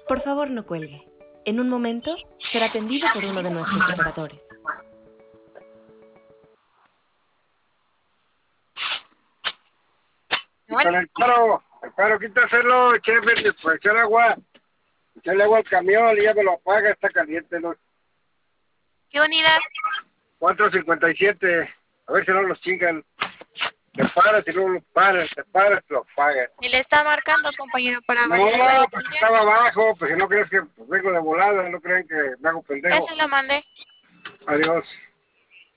Por favor, no cuelgue. En un momento será atendido por uno de nuestros operadores. Con el paro, quítaselo, echarle, pues echarle agua al camión y ya me lo apaga, está caliente, ¿no? ¿Qué unidad? 457, a ver si no los chingan. Te paras y no lo paras, te paras y lo pagas. ¿Y le está marcando, compañero, para No, validarle la pues licencia? estaba abajo, pues si no crees que vengo de volada, no creen que me hago Ya pendejo. se lo mandé. Adiós.